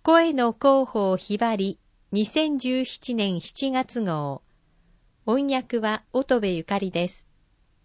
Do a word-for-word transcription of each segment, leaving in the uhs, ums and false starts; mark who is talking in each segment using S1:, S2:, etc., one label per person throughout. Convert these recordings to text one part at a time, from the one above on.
S1: 声の広報ひばりにせんじゅうななねんしちがつ号。音訳は乙部ゆかりです。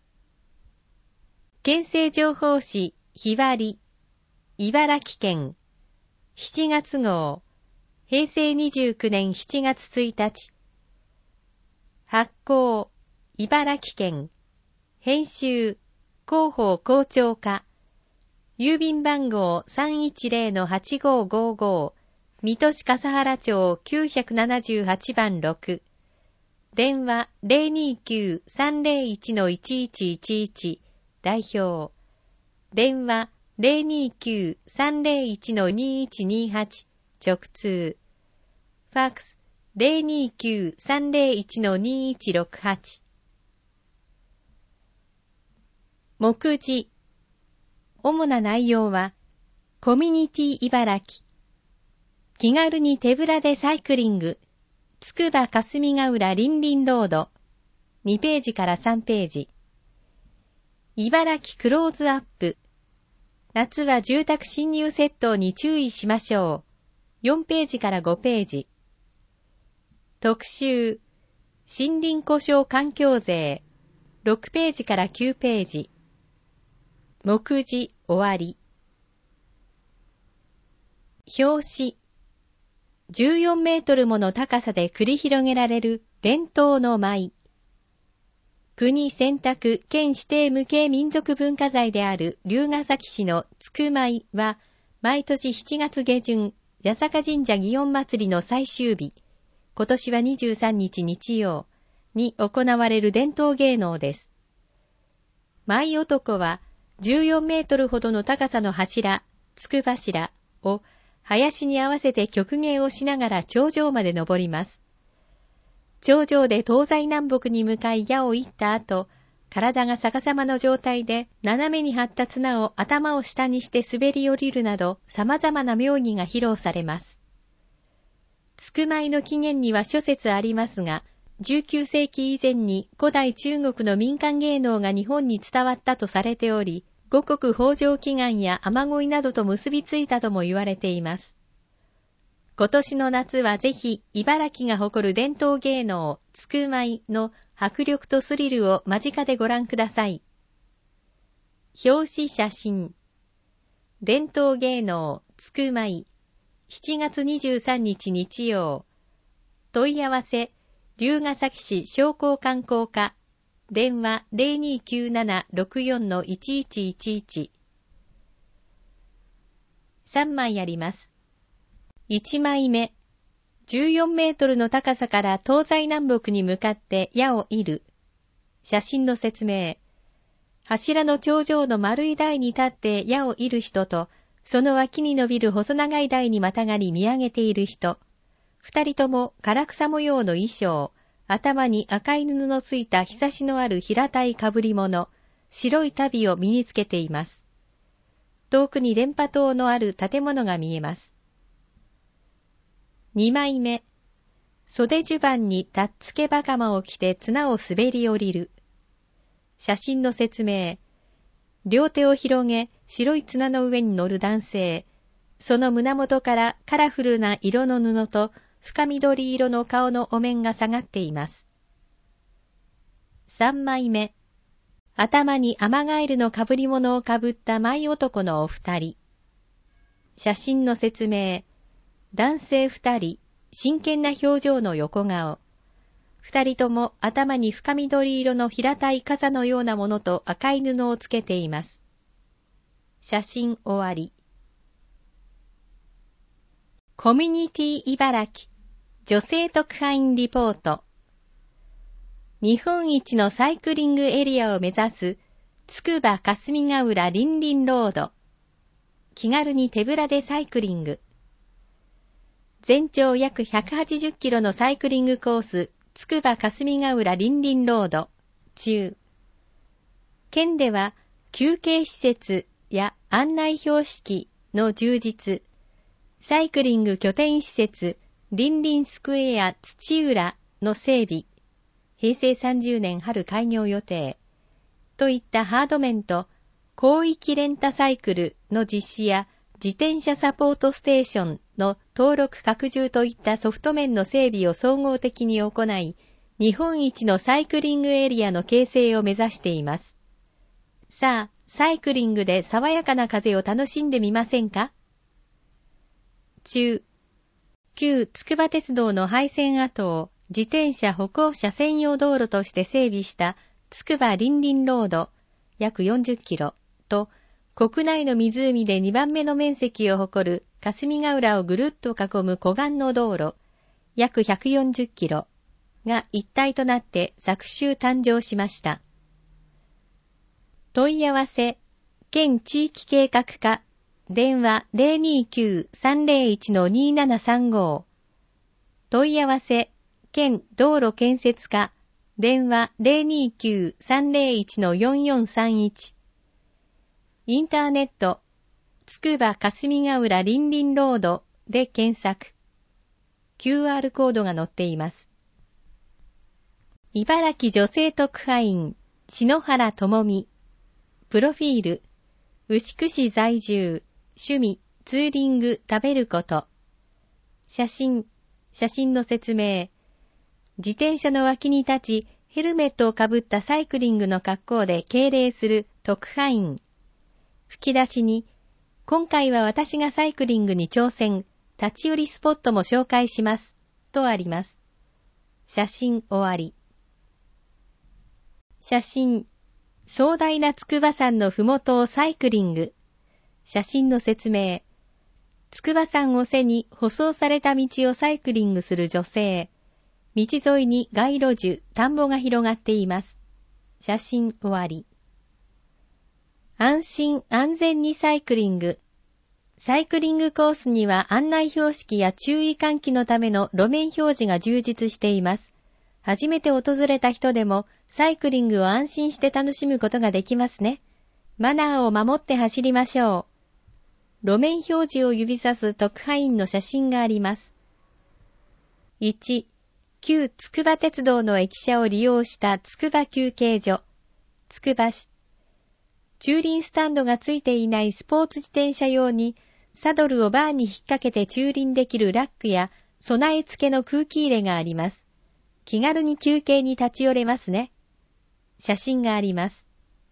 S1: 県政情報誌ひばり茨城県しちがつ号。へいせいにじゅうきゅうねんしちがつついたち。発行茨城県。編集広報広聴課。郵便番号 さんいちゼロのはちごーごーごー。水戸市笠原町きゅうななはちばんろく。電話 ゼロにきゅうさんゼロいちのいちいちいちいち。代表。電話 ゼロにきゅうさんゼロいちのにいちにはち。直通。ファックス ゼロにきゅうさんゼロいちのにいちろくはち。目次。主な内容は、コミュニティ茨城。気軽に手ぶらでサイクリング。つくば霞ヶ浦りんりんロード。にページからさんページ。茨城クローズアップ。夏は住宅侵入窃盗に注意しましょう。よんページからごページ。特集。森林故障環境税。ろくページからきゅうページ。目次終わり。表紙。じゅうよんメートルもの高さで繰り広げられる伝統の舞。国選択県指定無形民族文化財である龍ケ崎市のつく舞は、毎年しちがつげじゅん、八坂神社祇園祭の最終日、今年はにじゅうさんにち日曜に行われる伝統芸能です。舞男はじゅうよんメートルほどの高さの柱、つく柱を林に合わせて曲芸をしながら頂上まで登ります。頂上で東西南北に向かい矢を射った後、体が逆さまの状態で斜めに張った綱を頭を下にして滑り降りるなど様々な妙技が披露されます。つく舞の起源には諸説ありますが、じゅうきゅうせいき以前に古代中国の民間芸能が日本に伝わったとされており、五穀豊穣祈願や雨乞いなどと結びついたとも言われています。今年の夏はぜひ茨城が誇る伝統芸能つく舞の迫力とスリルを間近でご覧ください。表紙写真。伝統芸能つく舞しちがつにじゅうさんにち日曜。問い合わせ龍ケ崎市商工観光課。電話 ゼロにきゅうななろくよんのいちいちいちいち。さんまいあります。いちまいめ。じゅうよんメートルの高さから東西南北に向かって矢を射る。写真の説明。柱の頂上の丸い台に立って矢を射る人と、その脇に伸びる細長い台にまたがり見上げている人。二人とも唐草模様の衣装。頭に赤い布のついたひさしのある平たいかぶり物、白い足袋を身につけています。遠くに電波塔のある建物が見えます。にまいめ。袖襦袢にたっつけ袴を着て綱を滑り降りる。写真の説明。両手を広げ、白い綱の上に乗る男性。その胸元からカラフルな色の布と、深緑色の顔のお面が下がっています。さんまいめ。頭にアマガエルの被り物をかぶった舞男のお二人。写真の説明。男性二人、真剣な表情の横顔。二人とも頭に深緑色の平たい傘のようなものと赤い布をつけています。写真終わり。コミュニティ茨城女性特派員リポート。日本一のサイクリングエリアを目指すつくば霞ヶ浦りんりんロード。気軽に手ぶらでサイクリング。全長約ひゃくはちじゅっキロのサイクリングコースつくば霞ヶ浦りんりんロード中。県では休憩施設や案内標識の充実、サイクリング拠点施設りんりんスクエア土浦の整備、へいせいさんじゅうねん春開業予定といったハード面と広域レンタサイクルの実施や自転車サポートステーションの登録拡充といったソフト面の整備を総合的に行い、日本一のサイクリングエリアの形成を目指しています。さあ、サイクリングで爽やかな風を楽しんでみませんか？中、旧筑波鉄道の廃線跡を自転車歩行者専用道路として整備した筑波林林ロード約よんじゅっキロと、国内の湖でにばんめの面積を誇る霞ヶ浦をぐるっと囲む湖岸の道路約ひゃくよんじゅっキロが一体となって昨秋誕生しました。問い合わせ、県地域計画課、電話 ゼロにきゅう さんゼロいち にななさんご。問い合わせ、県道路建設課、電話 ゼロにきゅう さんゼロいち よんよんさんいち。インターネット、つくば霞ヶ浦林林ロードで検索。キューアール コードが載っています。茨城女性特派員、篠原智美。プロフィール、牛久市在住、趣味、ツーリング、食べること。写真、写真の説明。自転車の脇に立ち、ヘルメットをかぶったサイクリングの格好で敬礼する特派員。吹き出しに、今回は私がサイクリングに挑戦、立ち寄りスポットも紹介します、とあります。写真終わり。写真、壮大な筑波山のふもとをサイクリング。写真の説明。筑波山を背に舗装された道をサイクリングする女性。道沿いに街路樹、田んぼが広がっています。写真終わり。安心安全にサイクリング。サイクリングコースには案内標識や注意喚起のための路面表示が充実しています。初めて訪れた人でもサイクリングを安心して楽しむことができますね。マナーを守って走りましょう。路面表示を指さす特派員の写真があります。いち、旧筑波鉄道の駅舎を利用した筑波休憩所。つくば市。駐輪スタンドがついていないスポーツ自転車用に、サドルをバーに引っ掛けて駐輪できるラックや備え付けの空気入れがあります。気軽に休憩に立ち寄れますね。写真があります。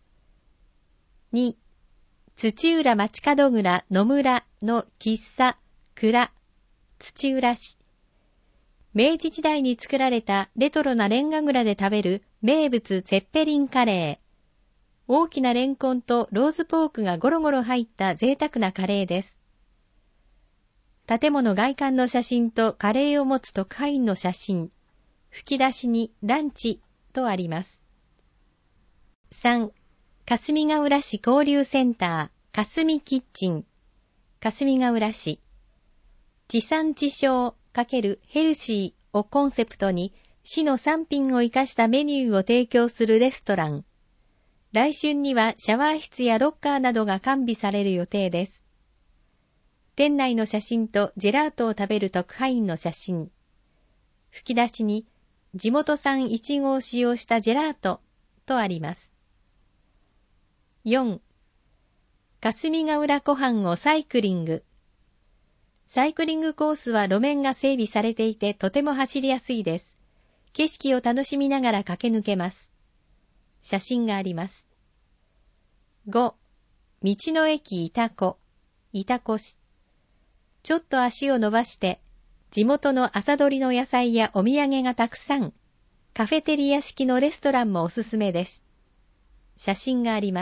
S1: に、土浦町角蔵野村の喫茶蔵土浦市。明治時代に作られたレトロなレンガ蔵で食べる名物ゼッペリンカレー。大きなレンコンとローズポークがゴロゴロ入った贅沢なカレーです。建物外観の写真とカレーを持つ特派員の写真。吹き出しにランチとあります。さん、霞ヶ浦市交流センター、霞キッチン。霞ヶ浦市。地産地消×ヘルシーをコンセプトに、市の産品を生かしたメニューを提供するレストラン。来春にはシャワー室やロッカーなどが完備される予定です。店内の写真とジェラートを食べる特派員の写真。吹き出しに、地元産イチゴを使用したジェラートとあります。よん、霞ヶ浦湖畔をサイクリング。サイクリングコースは路面が整備されていてとても走りやすいです。景色を楽しみながら駆け抜けます。写真があります。ご、道の駅いたこ、いたこ市。ちょっと足を伸ばして、地元の朝採りの野菜やお土産がたくさん、カフェテリア式のレストランもおすすめです。写真があります。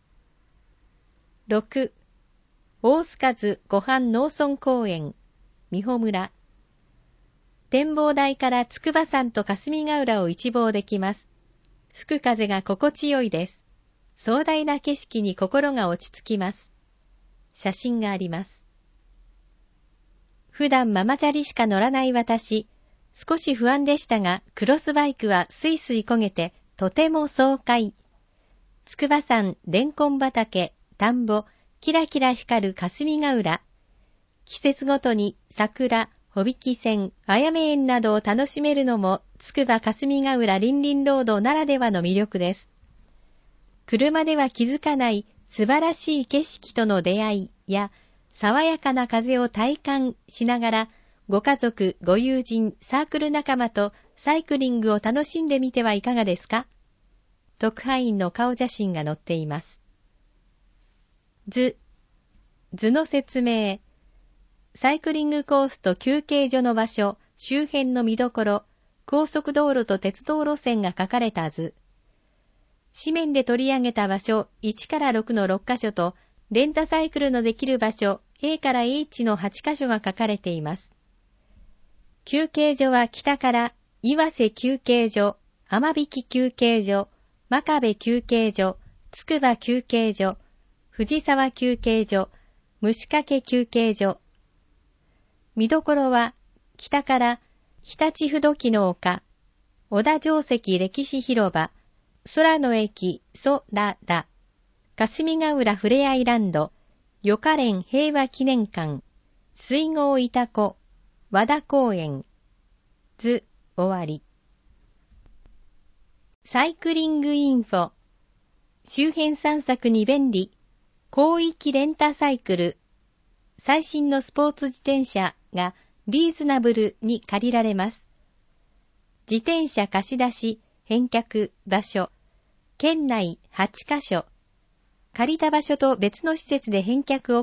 S1: ろく、大須賀津湖畔農村公園、美穂村。展望台から筑波山と霞ヶ浦を一望できます。吹く風が心地よいです。壮大な景色に心が落ち着きます。写真があります。普段ママチャリしか乗らない私、少し不安でしたが、クロスバイクはスイスイ焦げて、とても爽快。筑波山、レンコン畑、田んぼ、キラキラ光る霞ヶ浦。季節ごとに桜、帆引き線、あやめ園などを楽しめるのも、筑波霞ヶ浦林林ロードならではの魅力です。車では気づかない素晴らしい景色との出会いや、 爽やかな風を体感しながら、ご家族、ご友人、サークル仲間とサイクリングを楽しんでみてはいかがですか？特派員の顔写真が載っています。図、図の説明。サイクリングコースと休憩所の場所、周辺の見どころ、高速道路と鉄道路線が書かれた図。紙面で取り上げた場所いちからろくのろっかしょと、レンタサイクルのできる場所 A から H のはちかしょが書かれています。休憩所は北から岩瀬休憩所、天引休憩所、真壁休憩所、筑波休憩所、藤沢休憩所、虫掛休憩所。見どころは北から日立不動機の丘、小田城跡歴史広場、空の駅ソララ、霞ヶ浦ふれあいランド、よかれん平和記念館、水郷いたこ、和田公園。図終わり。サイクリングインフォ。周辺散策に便利。広域レンタサイクル。最新のスポーツ自転車がリーズナブルに借りられます。自転車貸し出し、返却、場所。県内はちかしょ。借りた場所と別の施設で返却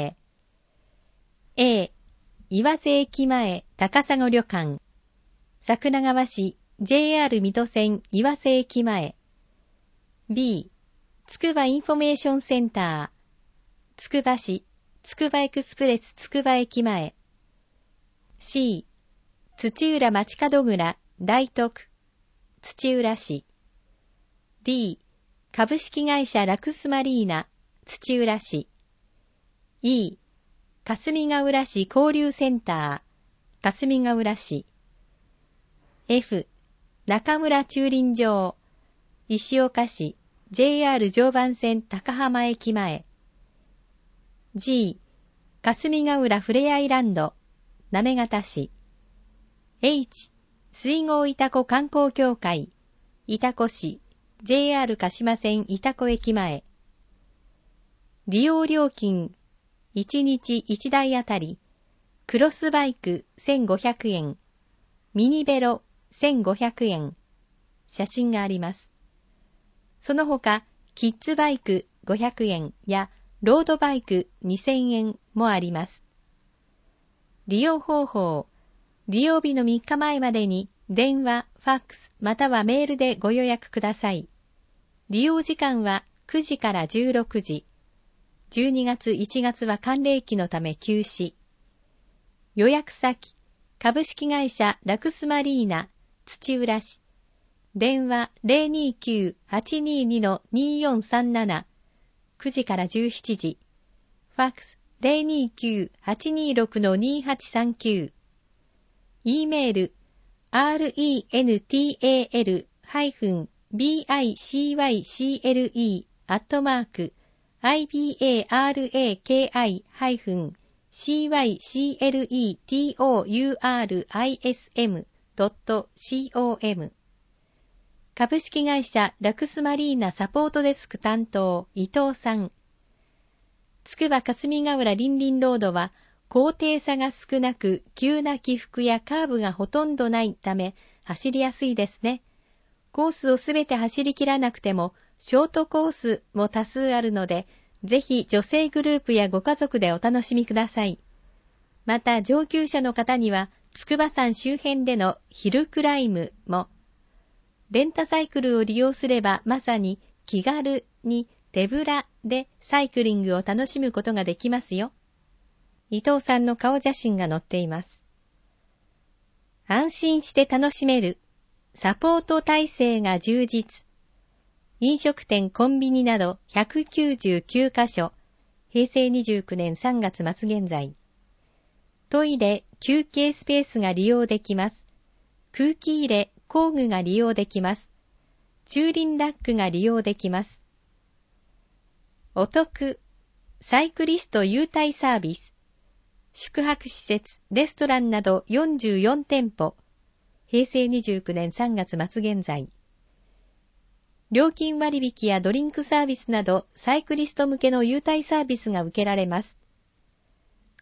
S1: OK。A、岩瀬駅前高砂旅館。桜川市 ジェイアール 水戸線岩瀬駅前。B、つくばインフォメーションセンター。つくば市つくばエクスプレスつくば駅前。C、土浦町角蔵大徳土浦市。D、株式会社ラクスマリーナ土浦市。E、霞ヶ浦市交流センター霞ヶ浦市。F、中村駐輪場石岡市 ジェイアール 常磐線高浜駅前。G、霞ヶ浦ふれあいランド行方市。H、水郷いたこ観光協会いたこ市 ジェイアール 鹿島線いたこ駅前。利用料金いちにちいちだいあたりクロスバイクせんごひゃくえん、ミニベロせんごひゃくえん。写真があります。その他キッズバイクごひゃくえんやロードバイクにせんえんもあります。利用方法。利用日のみっかまえまでに電話、ファックスまたはメールでご予約ください。利用時間はくじからじゅうろくじ。じゅうにがついちがつは寒冷期のため休止。予約先、株式会社ラクスマリーナ土浦市。電話 ゼロにきゅう はちにに によんさんなな。くじからじゅうしちじ。ファックス ゼロにきゅう はちにろく にはちさんきゅう。E メール アールイーエヌティーエーエル ビーアイシーワイシーエルイー アットマーク アイビーエーアールエーケーアイ シーワイシーエルイーティーオーユーアールアイエスエム ドット コム。株式会社ラクスマリーナサポートデスク担当伊藤さん。つくば霞ヶ浦りんりんロードは高低差が少なく急な起伏やカーブがほとんどないため走りやすいですね。コースをすべて走り切らなくてもショートコースも多数あるので、ぜひ女性グループやご家族でお楽しみください。また上級者の方には筑波山周辺でのヒルクライムも。レンタサイクルを利用すればまさに気軽に手ぶらでサイクリングを楽しむことができますよ。伊藤さんの顔写真が載っています。安心して楽しめる。サポート体制が充実。飲食店、コンビニなどひゃくきゅうじゅうきゅうかしょ。へいせいにじゅうきゅうねんさんがつまつ現在。トイレ、休憩スペースが利用できます。空気入れ、工具が利用できます。駐輪ラックが利用できます。お得、サイクリスト優待サービス。宿泊施設、レストランなどよんじゅうよんてんぽ。へいせいにじゅうきゅうねんさんがつまつ現在。料金割引やドリンクサービスなどサイクリスト向けの優待サービスが受けられます。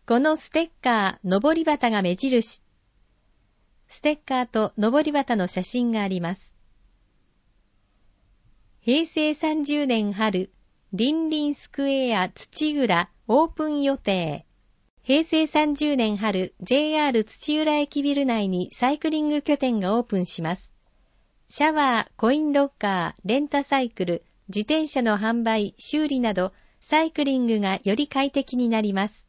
S1: このステッカー、上り旗が目印。ステッカーと上り旗の写真があります。へいせいさんじゅうねん春、リンリンスクエア土浦オープン予定。へいせいさんじゅうねん春、ジェイアール 土浦駅ビル内にサイクリング拠点がオープンします。シャワー、コインロッカー、レンタサイクル、自転車の販売、修理など、サイクリングがより快適になります。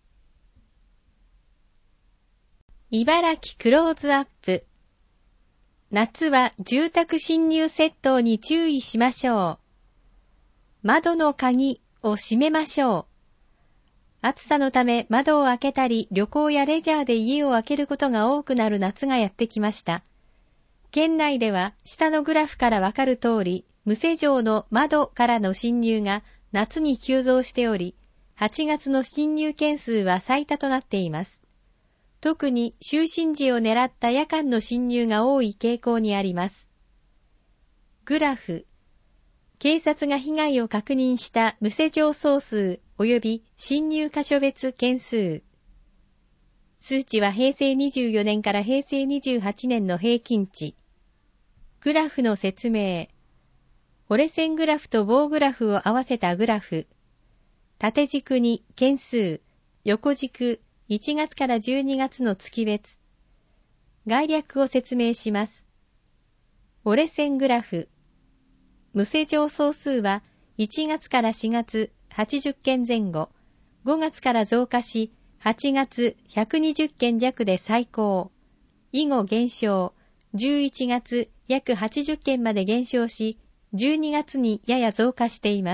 S1: 茨城クローズアップ。夏は住宅侵入窃盗に注意しましょう。窓の鍵を閉めましょう。暑さのため窓を開けたり旅行やレジャーで家を開けることが多くなる夏がやってきました。県内では下のグラフからわかる通り、無施錠の窓からの侵入が夏に急増しており、はちがつの侵入件数は最多となっています。特に就寝時を狙った夜間の侵入が多い傾向にあります。グラフ。警察が被害を確認した無施錠総数及び侵入箇所別件数。数値はへいせいにじゅうよねんからへいせいにじゅうはちねんの平均値。グラフの説明。折れ線グラフと棒グラフを合わせたグラフ。縦軸に件数、横軸、いちがつからじゅうにがつの月別。概略を説明します。折れ線グラフ。無施錠総数はいちがつからしがつはちじゅっけんぜん後、ごがつから増加し、はちがつひゃくにじゅっけん弱で最高。以後減少、じゅういちがつ約はちじゅっけんまで減少し、じゅうにがつにやや増加しています。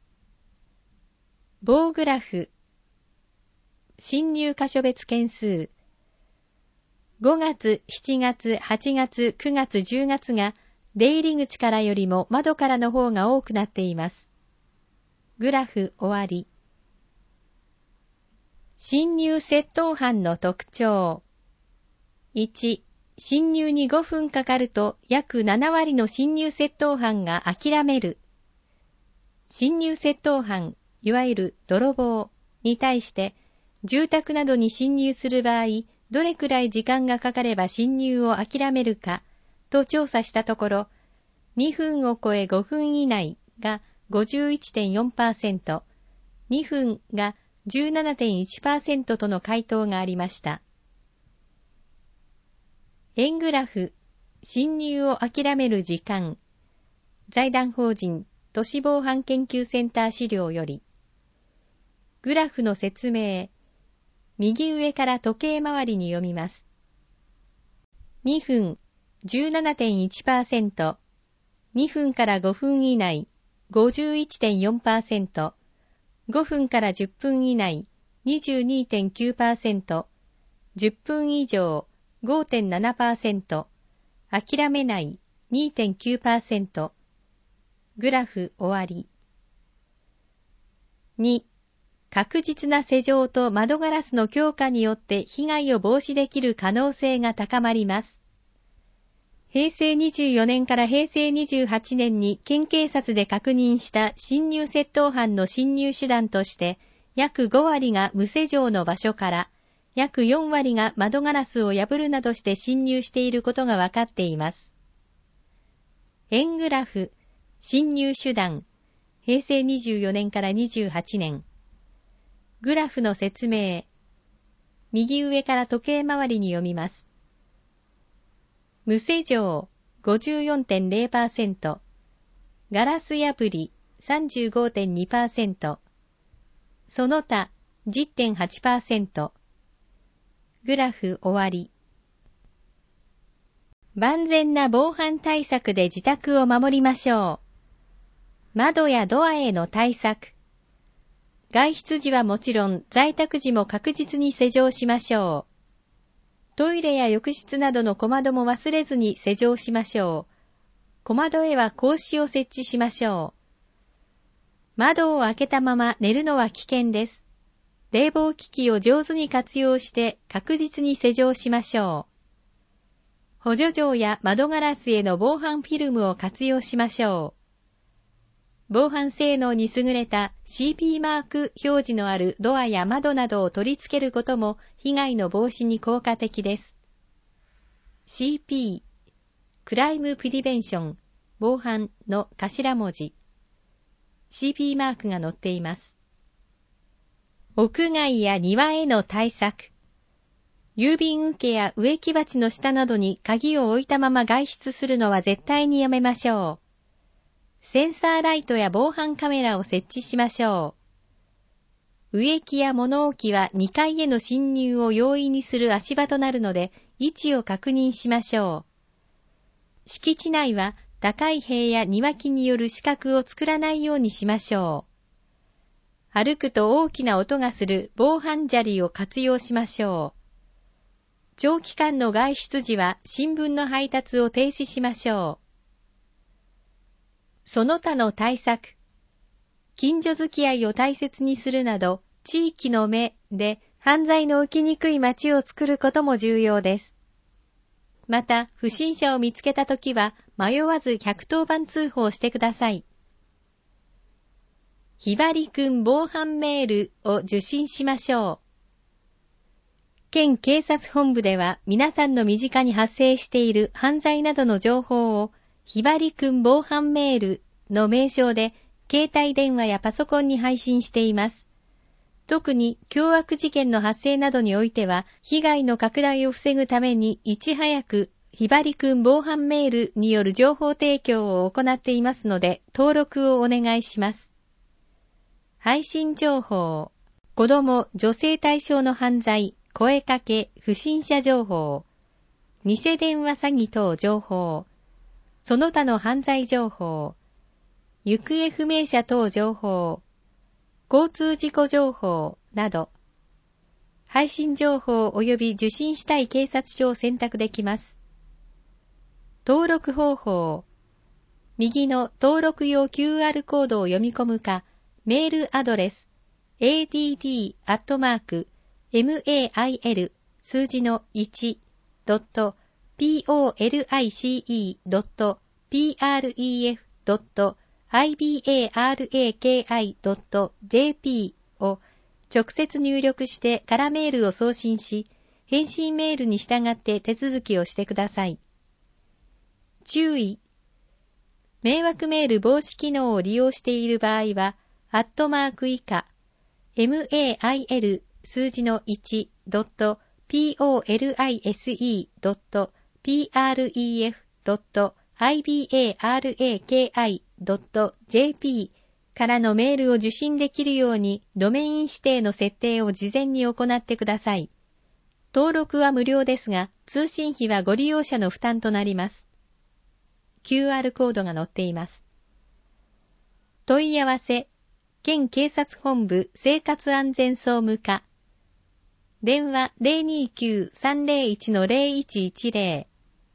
S1: 棒グラフ。侵入箇所別件数。ごがつ、しちがつ、はちがつ、くがつ、じゅうがつが出入り口からよりも窓からの方が多くなっています。グラフ終わり。侵入窃盗犯の特徴。いち、侵入にごふんかかると約ななわりの侵入窃盗犯が諦める。侵入窃盗犯、いわゆる泥棒に対して、住宅などに侵入する場合、どれくらい時間がかかれば侵入を諦めるかと調査したところ、にふんを超えごふん以内が ごじゅういってんよんパーセント、にふんが じゅうななてんいちパーセント との回答がありました。円グラフ、侵入を諦める時間。財団法人都市防犯研究センター資料より。グラフの説明。右上から時計回りに読みます。にふん、じゅうななてんいちパーセント、にふんからごふん以内、ごじゅういってんよんパーセント、ごふんからじゅっぷん以内、にじゅうにてんきゅうパーセント、じゅっぷん以上、ごてんななパーセント、諦めない にてんきゅうパーセント。グラフ終わり。に、確実な施錠と窓ガラスの強化によって被害を防止できる可能性が高まります。へいせいにじゅうよねんからへいせいにじゅうはちねんに県警察で確認した侵入窃盗犯の侵入手段として、約ごわりが無施錠の場所から、約よんわりが窓ガラスを破るなどして侵入していることが分かっています。円グラフ、侵入手段、へいせいにじゅうよねんからにじゅうはちねん。グラフの説明。右上から時計回りに読みます。無施錠 ごじゅうよんてんぜろパーセント、ガラス破り さんじゅうごてんにパーセント、その他 じゅってんはちパーセント。グラフ終わり。万全な防犯対策で自宅を守りましょう。窓やドアへの対策。外出時はもちろん在宅時も確実に施錠しましょう。トイレや浴室などの小窓も忘れずに施錠しましょう。小窓へは格子を設置しましょう。窓を開けたまま寝るのは危険です。冷房機器を上手に活用して確実に施錠しましょう。補助錠や窓ガラスへの防犯フィルムを活用しましょう。 防犯性能に優れた シーピー マーク表示のあるドアや窓などを取り付けることも被害の防止に効果的です。シーピー、クライムプリベンション、防犯の頭文字。シーピー マークが載っています。屋外や庭への対策。郵便受けや植木鉢の下などに鍵を置いたまま外出するのは絶対にやめましょう。センサーライトや防犯カメラを設置しましょう。植木や物置はにかいへの侵入を容易にする足場となるので、位置を確認しましょう。敷地内は高い塀や庭木による死角を作らないようにしましょう。歩くと大きな音がする防犯砂利を活用しましょう。長期間の外出時は新聞の配達を停止しましょう。その他の対策。近所付き合いを大切にするなど、地域の目で犯罪の起きにくい街を作ることも重要です。また、不審者を見つけたときは迷わずひゃくとおばん通報してください。ひばりくん防犯メールを受信しましょう。県警察本部では皆さんの身近に発生している犯罪などの情報をひばりくん防犯メールの名称で携帯電話やパソコンに配信しています。特に凶悪事件の発生などにおいては被害の拡大を防ぐためにいち早くひばりくん防犯メールによる情報提供を行っていますので登録をお願いします。配信情報、子供・女性対象の犯罪、声かけ、不審者情報、偽電話詐欺等情報、その他の犯罪情報、行方不明者等情報、交通事故情報など、配信情報及び受信したい警察署を選択できます。登録方法、右の登録用 キューアール コードを読み込むか、メールアドレス、エーディーディー アットマーク、メール 数字の いち ドット ポリセ ドット プレフ ドット アイビーエーアールエーケーアイ ドット ジェーピー を直接入力してからメールを送信し、返信メールに従って手続きをしてください。注意。迷惑メール防止機能を利用している場合は、アットマーク以下、メール数字の いち ドット ポリセ ドット プレフ ドット アイビーエーアールエーケーアイ ドット ジェーピー からのメールを受信できるようにドメイン指定の設定を事前に行ってください。登録は無料ですが、通信費はご利用者の負担となります。キューアール コードが載っています。問い合わせ、県警察本部生活安全総務課。電話 ゼロにきゅう さんゼロいち ゼロいちいちゼロ。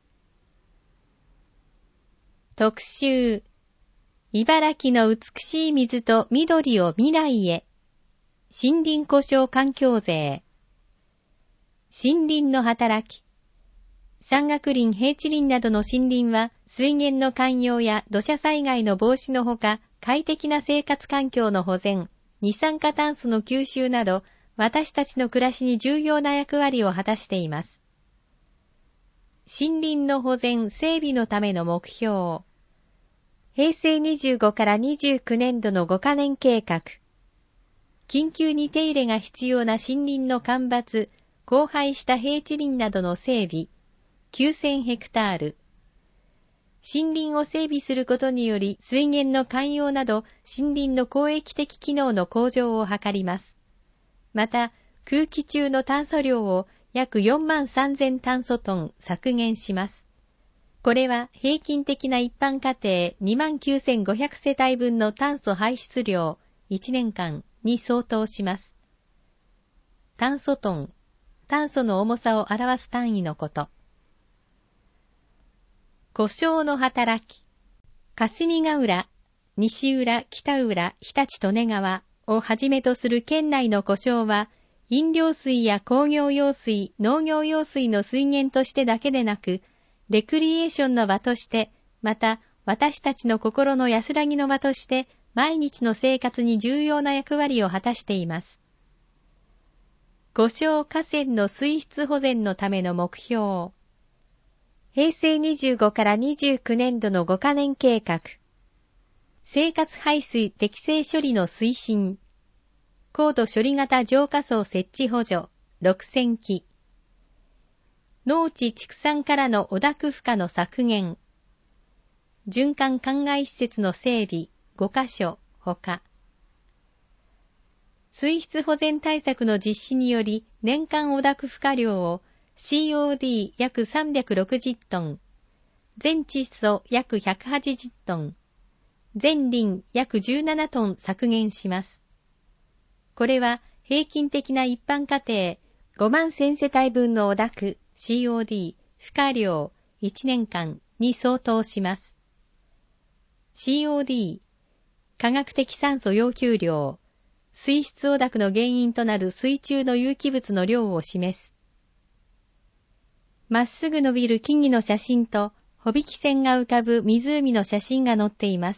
S1: 特集。茨城の美しい水と緑を未来へ。森林故障環境税。森林の働き。山岳林、平地林などの森林は水源の涵養や土砂災害の防止のほか、快適な生活環境の保全、二酸化炭素の吸収など、私たちの暮らしに重要な役割を果たしています。森林の保全・整備のための目標。へいせいにじゅうごからにじゅうきゅうねんどのごかねん計画。緊急に手入れが必要な森林の間伐、荒廃した平地林などの整備、きゅうせんヘクタール。森林を整備することにより水源の涵養など森林の公益的機能の向上を図ります。また、空気中の炭素量を約よんまんさんぜんタンソトン削減します。これは平均的な一般家庭 にまんきゅうせんごひゃく 世帯分の炭素排出量いちねんかんに相当します。タンソトン、炭素の重さを表す単位のこと。故障の働き。霞ヶ浦、西浦、北浦、日立利根川をはじめとする県内の故障は、飲料水や工業用水、農業用水の水源としてだけでなく、レクリエーションの場として、また私たちの心の安らぎの場として、 毎日の生活に重要な役割を果たしています。故障河川の水質保全のための目標。平成にじゅうごからにじゅうきゅうねんどのごかねん計画。生活排水適正処理の推進。高度処理型浄化槽設置補助ろくせんき。農地畜産からの汚濁負荷の削減。循環灌漑施設の整備ごかしょほか。水質保全対策の実施により年間汚濁負荷量を シーオーディー 約さんびゃくろくじゅっトン、全窒素約ひゃくはちじゅっトン、全リ約じゅうななトン削減します。これは平均的な一般家庭ごまんせんせたい分の汚濁 シーオーディー 負荷量いちねんかんに相当します。シーオーディー、化学的酸素要求量、水質汚濁の原因となる水中の有機物の量を示す。まっすぐ伸びる木々の写真と、帆引き線が浮かぶ湖の写真が載っています。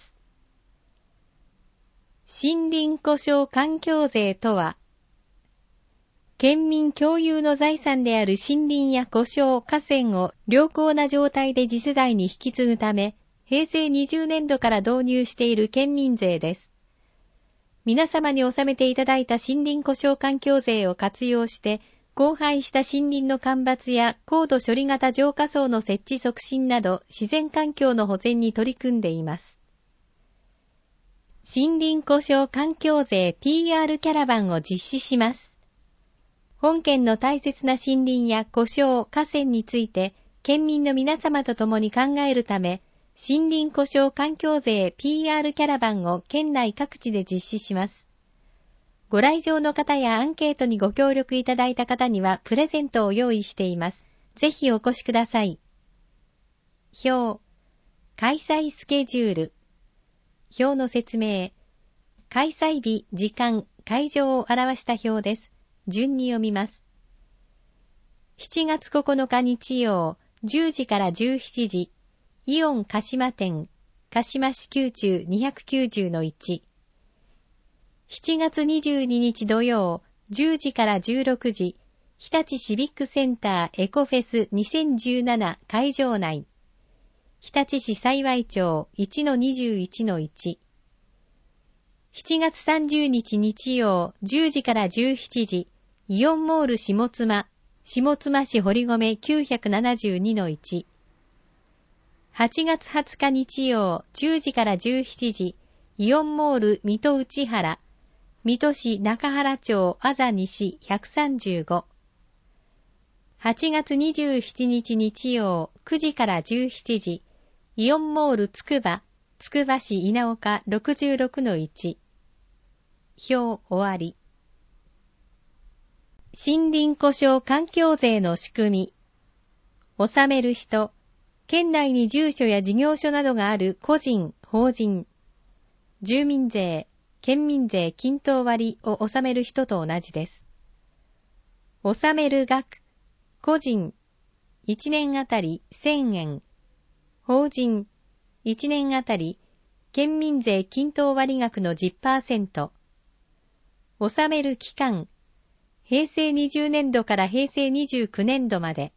S1: 森林故障環境税とは、県民共有の財産である森林や故障、河川を良好な状態で次世代に引き継ぐため、平成にじゅうねんどから導入している県民税です。皆様に納めていただいた森林故障環境税を活用して、荒廃した森林の間伐や高度処理型浄化槽の設置促進など自然環境の保全に取り組んでいます。森林故障環境税 ピーアール キャラバンを実施します。本県の大切な森林や故障、河川について県民の皆様と共に考えるため、森林故障環境税 ピーアール キャラバンを県内各地で実施します。ご来場の方やアンケートにご協力いただいた方にはプレゼントを用意しています。ぜひお越しください。表、開催スケジュール。表の説明。開催日、時間、会場を表した表です。順に読みます。しちがつここのか日曜、じゅうじからじゅうしちじ、イオン鹿島店、鹿島市宮中にひゃくきゅうじゅうのいち。しちがつにじゅうににち土曜、じゅうじからじゅうろくじ、日立シビックセンターエコフェスにせんじゅうなな会場内。日立市幸町 いちのにじゅういちのいち。しちがつさんじゅうにち日曜、じゅうじからじゅうしちじ、イオンモール下妻、下妻市堀米きゅうひゃくななじゅうにのいち。はちがつはつか日曜、じゅうじからじゅうしちじ、イオンモール水戸内原、水戸市中原町あざ西ひゃくさんじゅうご。はちがつにじゅうしちにち日曜くじからじゅうしちじ、イオンモールつくば、つくば市稲岡ろくじゅうろくのいち。表終わり。森林故障環境税の仕組み。納める人、県内に住所や事業所などがある個人、法人、住民税、県民税均等割を納める人と同じです。納める額、個人、いちねんあたりせんえん、法人、いちねんあたり、県民税均等割額の じゅっパーセント。納める期間、平成にじゅうねんどから平成にじゅうきゅうねんどまで。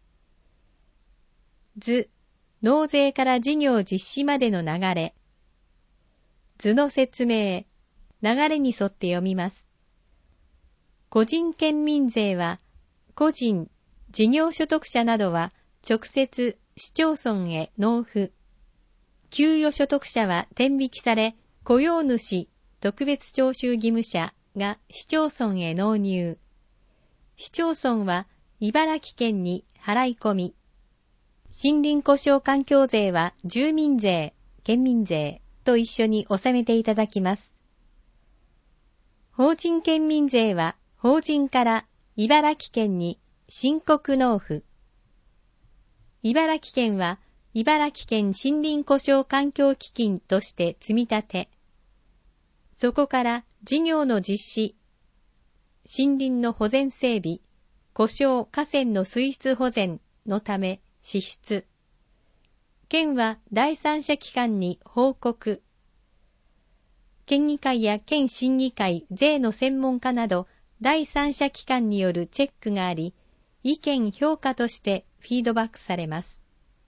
S1: 図、納税から事業実施までの流れ。図の説明。流れに沿って読みます。個人県民税は、個人、事業所得者などは直接市町村へ納付。給与所得者は天引きされ、雇用主、特別徴収義務者が市町村へ納入。市町村は茨城県に払い込み。森林故障環境税は住民税、県民税と一緒に納めていただきます。法人県民税は法人から茨城県に申告納付。茨城県は茨城県森林故障環境基金として積み立て。そこから事業の実施、森林の保全整備、故障河川の水質保全のため支出。県は第三者機関に報告。 県議会や県審議会、税の専門家など第三者機関によるチェックがあり、意見評価としてフィードバックされます。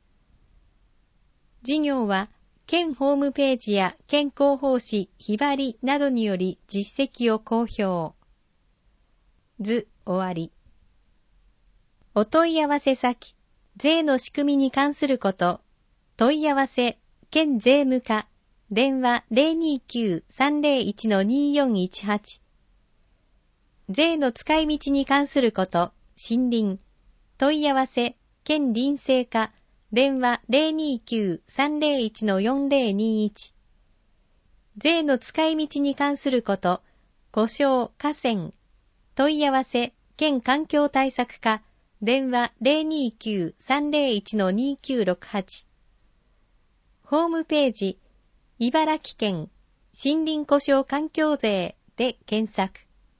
S1: 事業は県ホームページや県広報誌、ひばりなどにより実績を公表。図終わり。お問い合わせ先、税の仕組みに関すること、問い合わせ、県税務課、電話 ゼロにきゅう さんゼロいち によんいちはち。税の使い道に関すること、森林、問い合わせ、県林政課、電話 ゼロにきゅう さんゼロいち よんゼロにいち。税の使い道に関すること、故障、河川、問い合わせ、県環境対策課、電話 ゼロにきゅう さんゼロいち にきゅうろくはち。ホームページ、茨城県森林故障環境税で検索。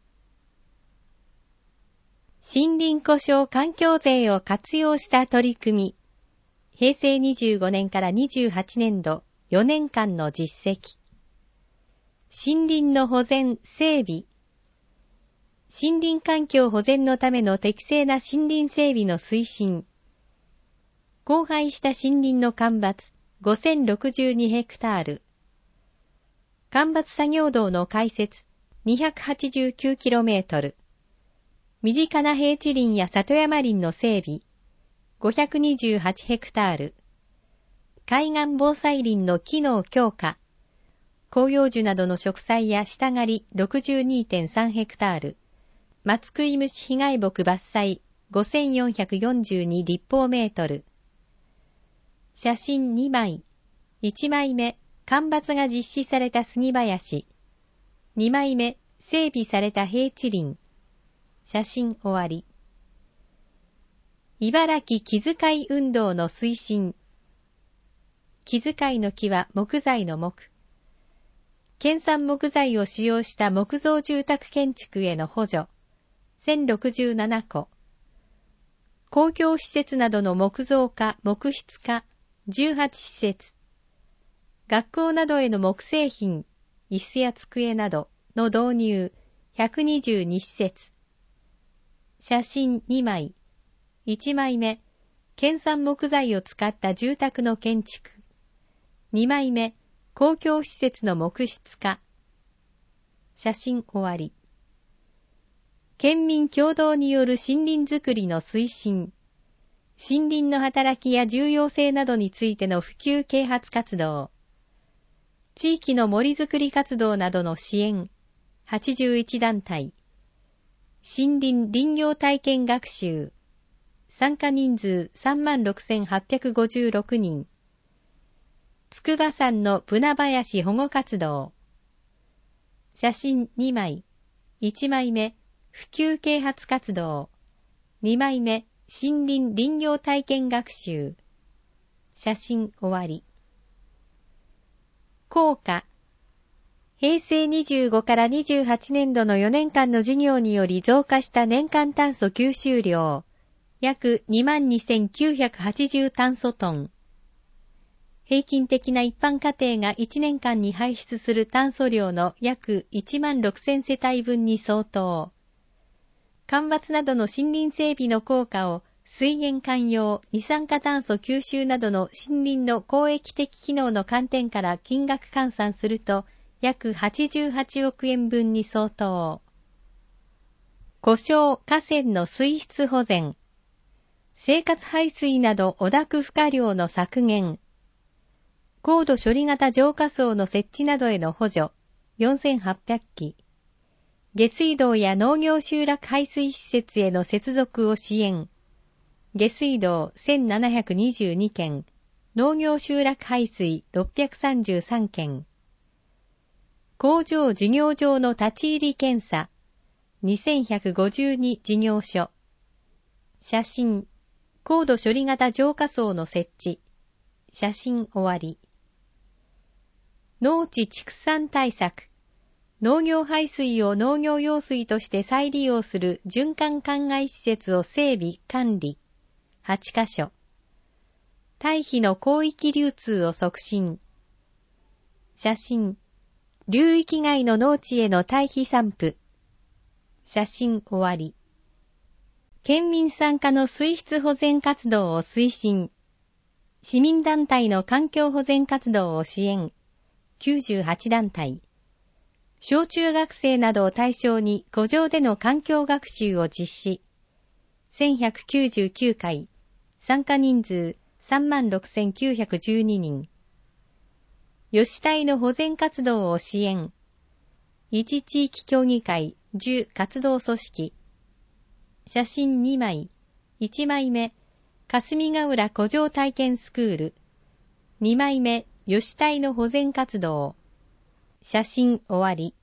S1: 森林故障環境税を活用した取り組み。へいせいにじゅうごねんからにじゅうはちねんどよねんかんの実績。森林の保全・整備。森林環境保全のための適正な森林整備の推進。荒廃した森林の間伐ごせんろくじゅうにヘクタール。間伐作業道の開設 にひゃくはちじゅうきゅうキロメートル。身近な平地林や里山林の整備ごひゃくにじゅうはちヘクタール。海岸防災林の機能強化。広葉樹などの植栽や下刈り ろくじゅうにてんさんヘクタール。松食い虫被害木伐採ごせんよんひゃくよんじゅうに立方メートル。写真にまい。いちまいめ、間伐が実施された杉林。にまいめ、整備された平地林。写真終わり。茨城木遣い運動の推進。木遣いの木は木材の木。県産木材を使用した木造住宅建築への補助。せんろくじゅうななこ。公共施設などの木造化、木質化、じゅうはちしせつ。学校などへの木製品、椅子や机などの導入、ひゃくにじゅうにしせつ。写真にまい。いちまいめ、県産木材を使った住宅の建築。にまいめ、公共施設の木質化。写真終わり。県民共同による森林づくりの推進。森林の働きや重要性などについての普及啓発活動。地域の森づくり活動などの支援。はちじゅういちだんたい。森林林業体験学習。参加人数 さんまんろくせんはっぴゃくごじゅうろくにん。筑波山のブナ林保護活動。写真にまい。いちまいめ、普及啓発活動。にまいめ、森林林業体験学習。写真終わり。効果。へいせいにじゅうごからにじゅうはちねんどのよねんかんの事業により増加した年間炭素吸収量。約 にまんにせんきゅうひゃくはちじゅう 炭素トン。平均的な一般家庭がいちねんかんに排出する炭素量の約いちまんろくせんせたいぶんに相当。間伐などの森林整備の効果を水源環用、二酸化炭素吸収などの森林の公益的機能の観点から金額換算すると約はちじゅうはちおくえんぶんに相当。故障河川の水質保全。生活排水など汚濁負荷量の削減。高度処理型浄化槽の設置などへの補助よんせんはっぴゃくき。下水道や農業集落排水施設への接続を支援。下水道せんななひゃくにじゅうにけん、農業集落排水ろっぴゃくさんじゅうさんけん。工場事業場の立ち入り検査にせんひゃくごじゅうに事業所。写真、高度処理型浄化槽の設置。写真終わり。農地畜産対策。農業排水を農業用水として再利用する循環灌漑施設を整備・管理。はちかしょ。堆肥の広域流通を促進。写真、 流域外の農地への退避散布。写真終わり。県民参加の水質保全活動を推進。市民団体の環境保全活動を支援。きゅうじゅうはちだんたい。小中学生などを対象に湖上での環境学習を実施。せんひゃくきゅうじゅうきゅうかい。参加人数 さんまんろくせんきゅうひゃくじゅうににん。吉隊の保全活動を支援。一地域協議会じゅう活動組織。写真にまい。いちまいめ、霞ヶ浦湖上体験スクール。にまいめ、吉隊の保全活動。写真終わり。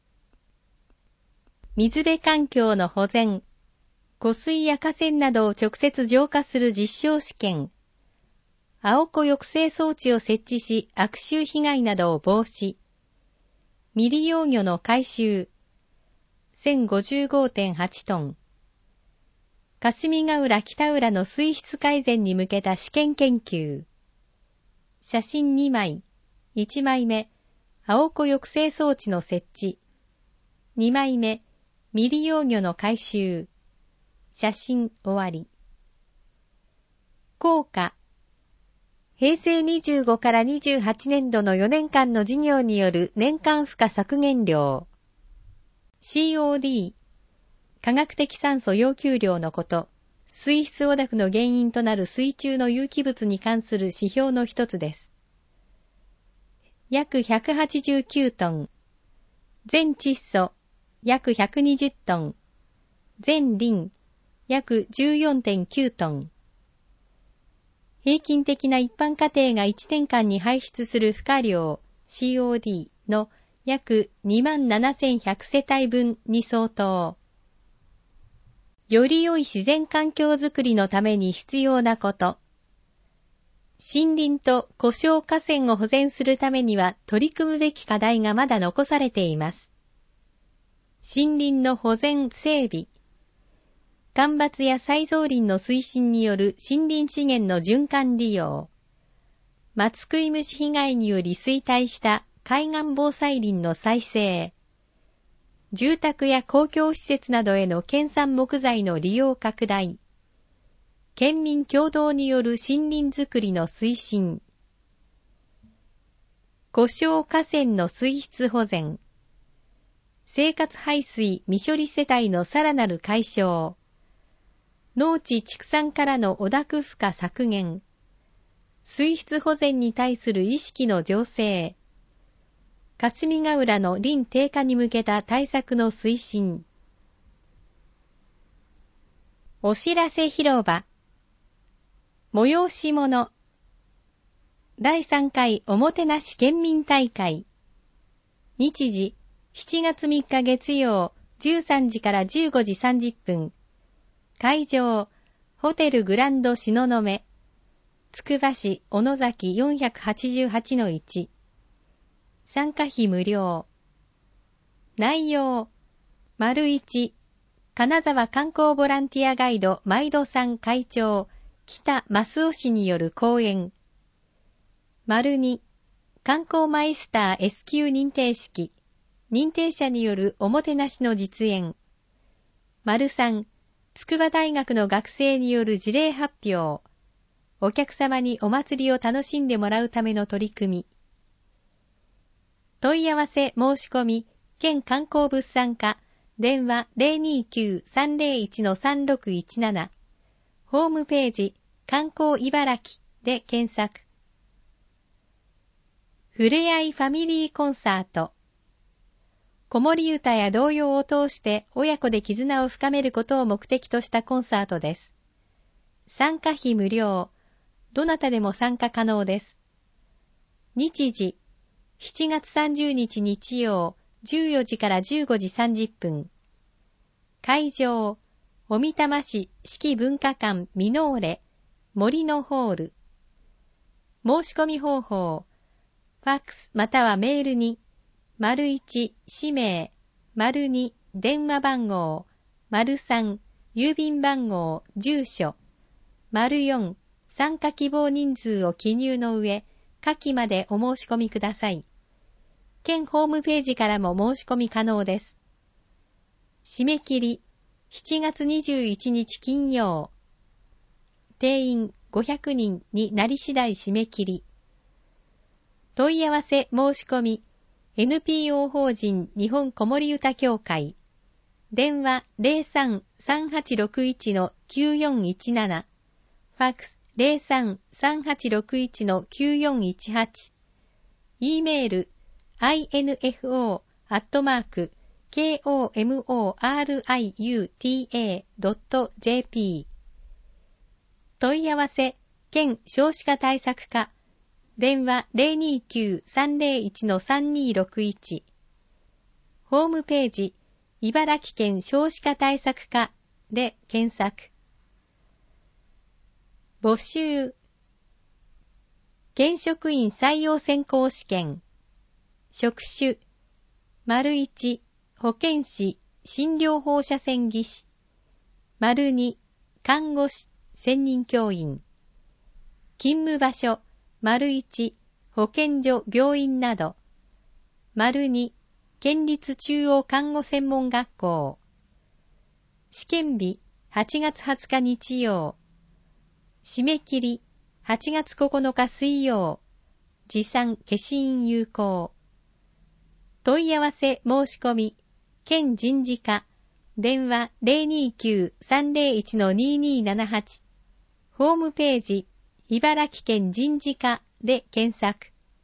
S1: 水辺環境の保全。湖水や河川などを直接浄化する実証試験。青湖抑制装置を設置し、悪臭被害などを防止。未利用魚の回収。せんごじゅうごてんはちトン。霞ヶ浦北浦の水質改善に向けた試験研究。写真にまい。いちまいめ、青湖抑制装置の設置。にまいめ、未利用魚の回収。写真終わり。効果。へいせいにじゅうごからにじゅうはちねんどのよねんかんの事業による年間負荷削減量。シーオーディー、化学的酸素要求量のこと、水質汚濁の原因となる水中の有機物に関する指標の一つです。約ひゃくはちじゅうきゅうトン。全窒素、約ひゃくにじゅっトン。全リン、約 じゅうよんてんきゅうトン。平均的な一般家庭がいちねんかんに排出する負荷量 シーオーディー の約 にまんななせんひゃくせたいぶんに相当。より良い自然環境づくりのために必要なこと。森林と湖沼河川を保全するためには取り組むべき課題がまだ残されています。森林の保全整備。間伐や再造林の推進による森林資源の循環利用。松食い虫被害により衰退した海岸防災林の再生。住宅や公共施設などへの県産木材の利用拡大。県民共同による森林づくりの推進。湖沼河川の水質保全。生活排水未処理世帯のさらなる解消。農地畜産からの汚濁負荷削減。水質保全に対する意識の醸成。霞ヶ浦の林低下に向けた対策の推進。お知らせ広場。催し物。だいさんかいおもてなし県民大会。日時、しちがつみっか月曜、じゅうさんじからじゅうごじさんじゅっぷん。会場、ホテルグランド東雲。つくば市小野崎 よんひゃくはちじゅうはちのいち。参加費無料。内容、丸いち、金沢観光ボランティアガイド毎度さん会長、北増尾氏による講演。丸に、観光マイスター エスきゅう 認定式、認定者によるおもてなしの実演。丸さん、筑波大学の学生による事例発表。お客様にお祭りを楽しんでもらうための取り組み。問い合わせ申し込み、県観光物産課、電話 ゼロにきゅう さんゼロいち さんろくいちなな、ホームページ、観光茨城で検索。ふれあいファミリーコンサート。子守歌や童謡を通して親子で絆を深めることを目的としたコンサートです。参加費無料。どなたでも参加可能です。日時、しちがつさんじゅうにち日曜、じゅうよじからじゅうごじさんじゅっぷん。会場、小美玉市四季文化館ミノーレ、森のホール。申し込み方法、ファックスまたはメールに、丸一、氏名、丸二、電話番号、丸三、郵便番号、住所、丸四、参加希望人数を記入の上、下記までお申し込みください。 県ホームページからも申し込み可能です。締め切りしちがつにじゅういちにち金曜。定員ごひゃくにんになり次第締め切り。問い合わせ申し込み エヌピーオー 法人日本子守歌協会。電話 ゼロさん さんはちろくいち きゅうよんいちなな。ファックス ゼロさん さんはちろくいち きゅうよんいちはち。E メール アイエヌエフオー アットマーク ケーオーエムオーアールアイユーティーエー ドット ジェーピー。問い合わせ県少子化対策課。電話 ゼロにきゅう さんゼロいち さんにろくいち。ホームページ茨城県少子化対策課で検索。募集。県職員採用選考試験。職種。丸いち、保健師、診療放射線技師。丸に、看護師、専任教員。勤務場所。丸いち、保健所、病院など。丸に、県立中央看護専門学校。試験日、はちがつはつか日曜。締め切り、はちがつここのか水曜。持参消印有効。問い合わせ申し込み、県人事課、電話 ゼロにきゅう さんゼロいち ににななはち。ホームページ、茨城県人事課で検索。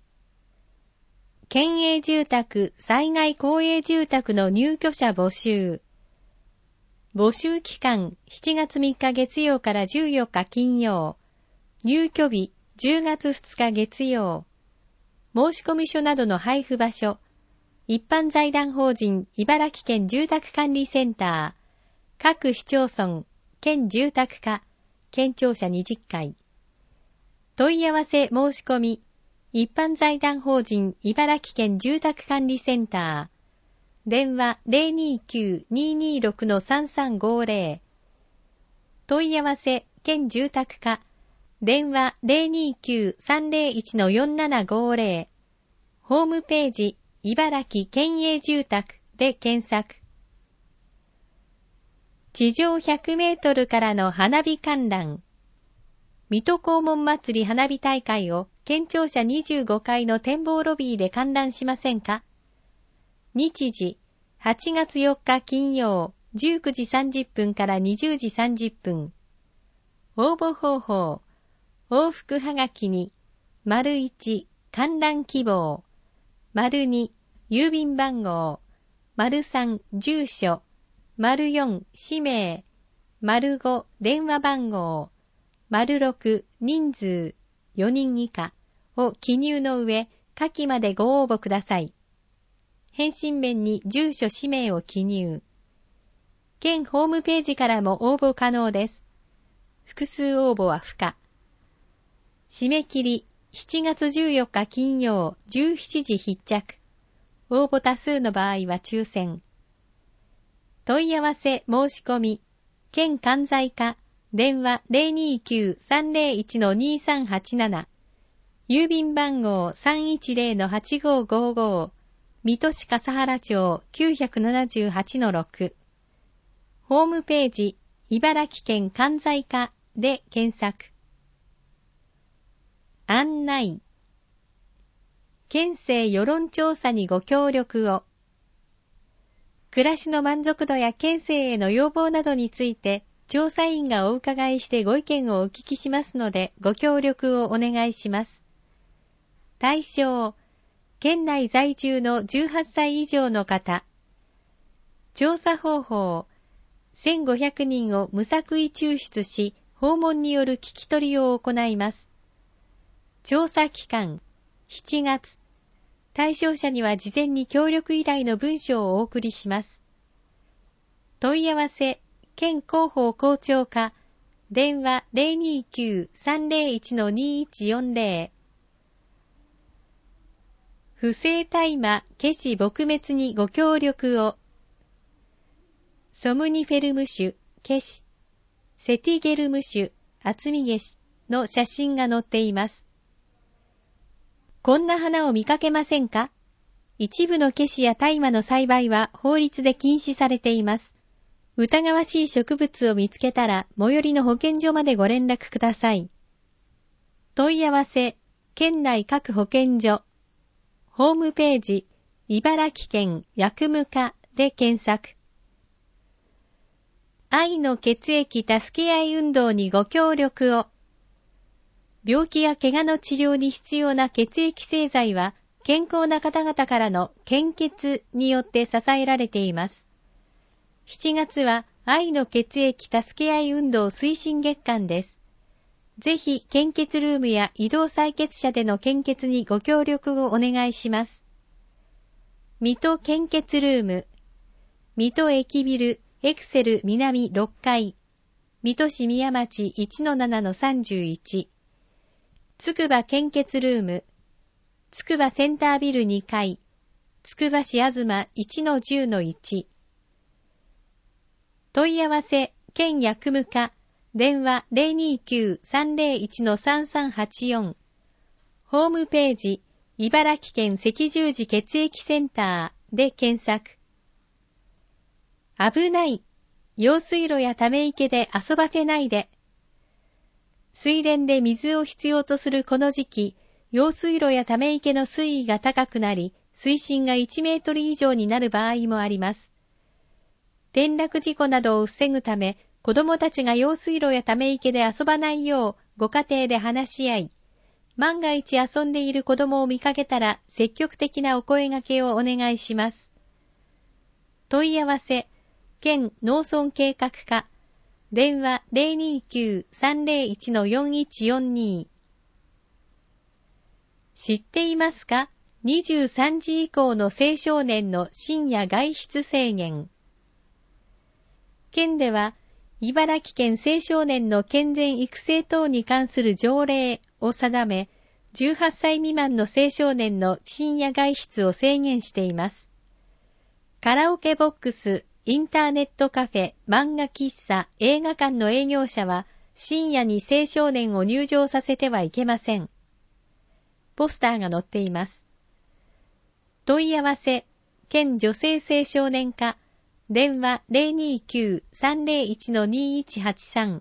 S1: 県営住宅、災害公営住宅の入居者募集。募集期間しちがつみっか月曜からじゅうよっか金曜。入居日じゅうがつふつか月曜。申込書などの配布場所。一般財団法人茨城県住宅管理センター。各市町村、県住宅課、県庁舎にじゅっかい。問い合わせ申し込み。一般財団法人茨城県住宅管理センター。電話 ゼロにきゅう ににろく さんさんごゼロ。問い合わせ県住宅課。電話 ゼロにきゅう さんゼロいち よんななごゼロ。ホームページ茨城県営住宅で検索。地上ひゃくメートルからの花火観覧。水戸黄門祭り花火大会を県庁舎にじゅうごかいの展望ロビーで観覧しませんか？日時、はちがつよっか金曜、じゅうくじさんじゅっぷんからにじゅうじさんじゅっぷん。応募方法、往復はがきに、丸いち、観覧希望、丸に、郵便番号、丸さん、住所、丸よん、氏名、丸ご、電話番号、丸ろく、人数、よにん以下を記入の上、下記までご応募ください。返信面に住所氏名を記入。県ホームページからも応募可能です。複数応募は不可。締め切りしちがつじゅうよっか金曜じゅうしちじ必着。応募多数の場合は抽選。問い合わせ申し込み。県関西課。電話 ゼロにきゅう さんゼロいち にさんはちなな。郵便番号 さんいちゼロ はちごごご。水戸市笠原町 きゅうななはちのろく。ホームページ、茨城県関西課で検索。案内。県政世論調査にご協力を。暮らしの満足度や県政への要望などについて、調査員がお伺いしてご意見をお聞きしますので、ご協力をお願いします。対象、県内在住のじゅうはっさい以上の方。調査方法、せんごひゃくにんを無作為抽出し、訪問による聞き取りを行います。調査期間、しちがつ。対象者には事前に協力依頼の文書をお送りします。問い合わせ、県広報校長課、電話 ゼロにきゅう さんゼロいち にいちよんゼロ。不正大麻消し撲滅にご協力を。ソムニフェルム種、消し、セティゲルム種、厚み消しの写真が載っています。こんな花を見かけませんか？ 一部のケシや大麻の栽培は法律で禁止されています。疑わしい植物を見つけたら、最寄りの保健所までご連絡ください。問い合わせ、県内各保健所、ホームページ、茨城県薬務課で検索。愛の血液助け合い運動にご協力を。病気や怪我の治療に必要な血液製剤は、健康な方々からの献血によって支えられています。しちがつは愛の血液助け合い運動推進月間です。ぜひ献血ルームや移動採血車での献血にご協力をお願いします。水戸献血ルーム、水戸駅ビルエクセル南ろっかい、水戸市宮町 いちのななのさんじゅういち、つくば献血ルーム、つくばセンタービルにかい、つくば市あずま いちのじゅうのいち。問い合わせ、県薬務課、電話 ゼロにきゅう さんゼロいち さんさんはちよん。ホームページ、茨城県赤十字血液センターで検索。危ない。用水路やため池で遊ばせないで。水田で水を必要とするこの時期、用水路やため池の水位が高くなり、水深がいちメートル以上になる場合もあります。転落事故などを防ぐため、子どもたちが用水路やため池で遊ばないよう、ご家庭で話し合い、万が一遊んでいる子どもを見かけたら、積極的なお声掛けをお願いします。問い合わせ、県農村計画課、電話 ゼロにきゅう さんゼロいち よんいちよんに。知っていますか？にじゅうさんじ以降の青少年の深夜外出制限。県では、茨城県青少年の健全育成等に関する条例を定め、じゅうはっさい未満の青少年の深夜外出を制限しています。カラオケボックス、インターネットカフェ、漫画喫茶、映画館の営業者は、深夜に青少年を入場させてはいけません。ポスターが載っています。問い合わせ、県女性青少年課、電話 ゼロにきゅう さんゼロいち にいちはちさん。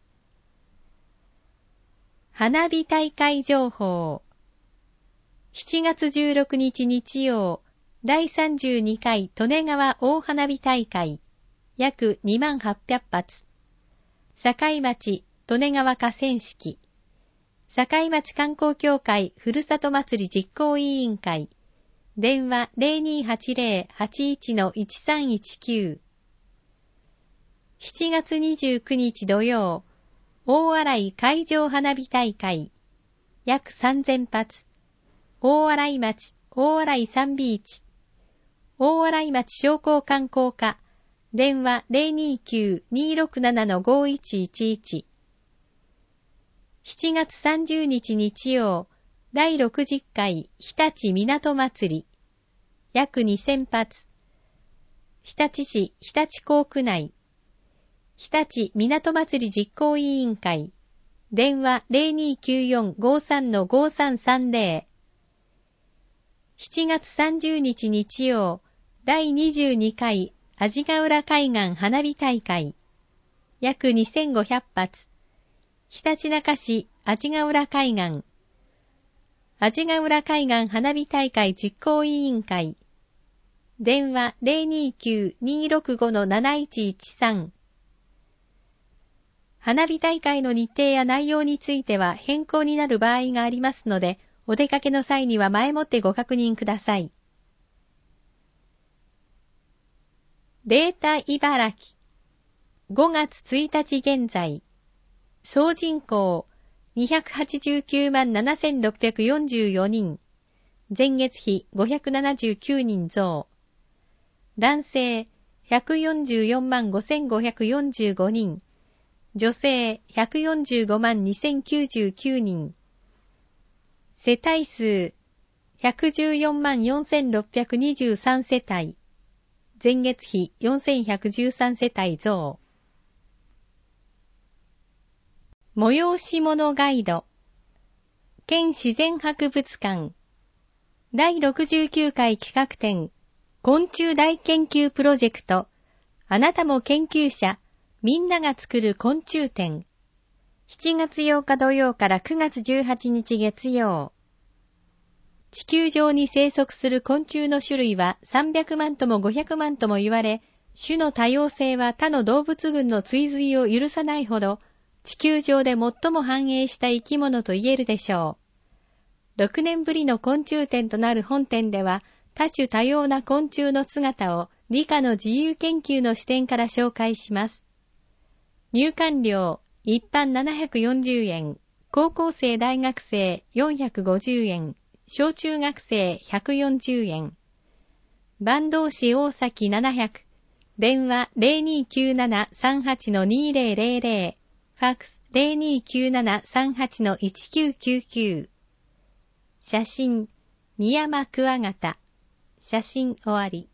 S1: 花火大会情報。しちがつじゅうろくにち日曜、だいさんじゅうにかい利根川大花火大会、約にまんはっぴゃくぱつ。境町利根川河川敷。境町観光協会ふるさと祭り実行委員会。電話 ゼロにはちゼロ はちいち いちさんいちきゅう。しちがつにじゅうくにち土曜、大洗海上花火大会、約さんぜんぱつ。大洗町大洗サンビーチ。大洗町商工観光課、電話 ゼロにきゅう にろくなな ごいちいちいち。しちがつさんじゅうにち日曜、だいろくじゅっかい日立港祭り、約にせんぱつ。日立市日立港区内、日立港祭り実行委員会、電話 ゼロにきゅうよん ごさん ごさんさんゼロ。しちがつさんじゅうにち日曜、だいにじゅうにかい阿字ヶ浦海岸花火大会、約にせんごひゃくぱつ。ひたちなか市阿字ヶ浦海岸、阿字ヶ浦海岸花火大会実行委員会、電話 ゼロにきゅう にろくご なないちいちさん。花火大会の日程や内容については変更になる場合がありますので、お出かけの際には前もってご確認ください。データ茨城。ごがつついたち現在。総人口にひゃくはちじゅうきゅうまんななせんろっぴゃくよんじゅうよにん。前月比ごひゃくななじゅうきゅうにん増。男性ひゃくよんじゅうよんまんごせんごひゃくよんじゅうごにん。女性ひゃくよんじゅうごまんにせんきゅうじゅうきゅうにん。世帯数ひゃくじゅうよんまんよんせんろっぴゃくにじゅうさん世帯。前月比よんせんひゃくじゅうさん世帯増。催し物ガイド。県自然博物館。 だいろくじゅうきゅうかい企画展、昆虫大研究プロジェクト、あなたも研究者、みんなが作る昆虫展。しちがつようか土曜からくがつじゅうはちにち月曜。地球上に生息する昆虫の種類はさんびゃくまんともごひゃくまんとも言われ、種の多様性は他の動物群の追随を許さないほど、地球上で最も繁栄した生き物と言えるでしょう。ろくねんぶりの昆虫展となる本展では、多種多様な昆虫の姿を理科の自由研究の視点から紹介します。入館料、一般ななひゃくよんじゅうえん、高校生大学生よんひゃくごじゅうえん、小中学生ひゃくよんじゅうえん。坂東市大崎ななひゃく、電話 ゼロにきゅうななさんはちのにぜろぜろぜろ、ファックス ゼロにきゅうななさんはちのいちきゅうきゅうきゅう。写真、三山クワガタ。写真終わり。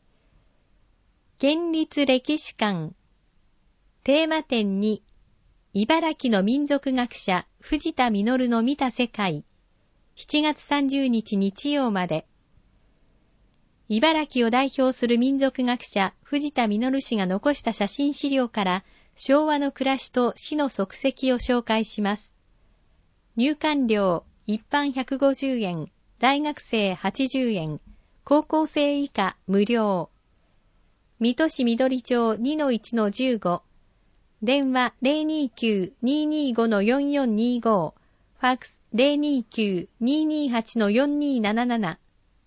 S1: 県立歴史館。テーマ展に、茨城の民族学者藤田実の見た世界。しちがつさんじゅうにち日曜まで。茨城を代表する民族学者藤田実氏が残した写真資料から昭和の暮らしと死の足跡を紹介します。入館料、一般ひゃくごじゅうえん、大学生はちじゅうえん、高校生以下無料。水戸市緑町 にのいちのじゅうご。電話 ゼロにきゅうににごのよんよんにご。ファックス ゼロにきゅうににはちのよんになななな。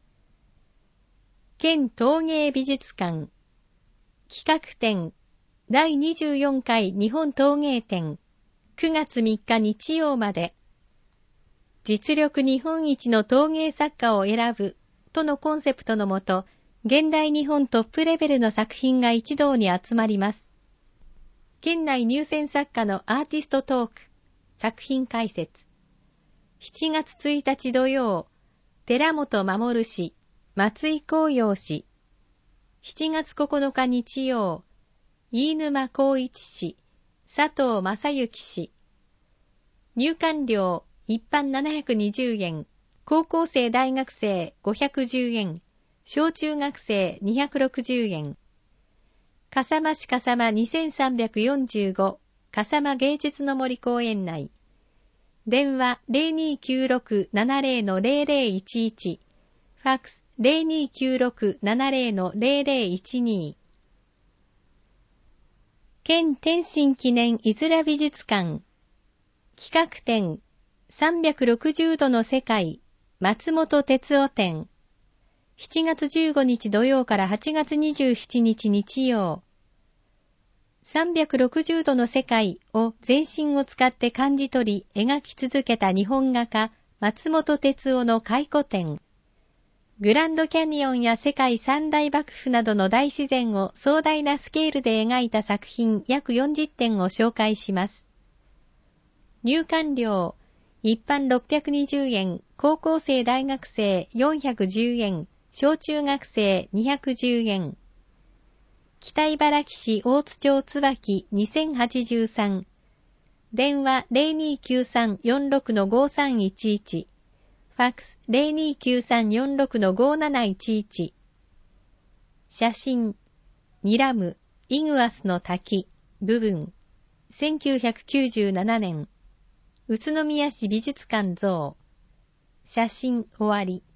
S1: 県陶芸美術館。企画展。だいにじゅうよんかい日本陶芸展。くがつみっか日曜まで。実力日本一の陶芸作家を選ぶとのコンセプトのもと、現代日本トップレベルの作品が一堂に集まります。県内入選作家のアーティストトーク、作品解説。しちがつついたち土曜、寺本守氏、松井光陽氏。しちがつここのか日曜、飯沼光一氏、佐藤正幸氏。入館料、一般ななひゃくにじゅうえん、高校生大学生ごひゃくじゅうえん、小中学生にひゃくろくじゅうえん。笠間市笠間にせんさんびゃくよんじゅうご、笠間芸術の森公園内。電話 ゼロにきゅうろくななぜろのゼロゼロいちいち。ファックス ゼロにきゅうろくななぜろのゼロゼロいちに。県天津記念いづら美術館。企画展、さんびゃくろくじゅうどの世界、松本哲夫展。しちがつじゅうごにち土曜からはちがつにじゅうしちにち日曜。さんびゃくろくじゅうどの世界を全身を使って感じ取り描き続けた日本画家松本哲夫の回顧展。グランドキャニオンや世界三大瀑布などの大自然を壮大なスケールで描いた作品約よんじゅってんを紹介します。入館料、一般ろっぴゃくにじゅうえん、高校生大学生よんひゃくじゅうえん、小中学生にひゃくじゅうえん。北茨城市大津町椿にせんはちじゅうさん。電話 ゼロにきゅうさんよんろくのごさんいちいち。ファックス ゼロにきゅうさんよんろくのごなないちいち。写真、ニラム、イグアスの滝、部分。せんきゅうひゃくきゅうじゅうななねん。宇都宮市美術館像。写真終わり。